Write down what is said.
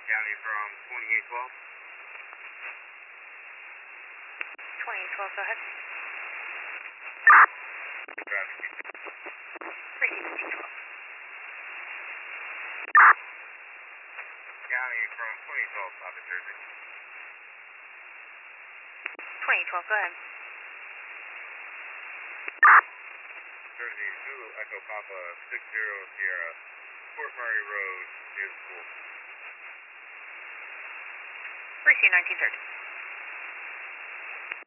County from 2812. 2812, go ahead. Receive 1912. County from 2012, Papa Jersey. 2012, go ahead. Jersey, Zulu Echo Papa 60 Sierra, Fort Murray Road, near the school. Receive 1930.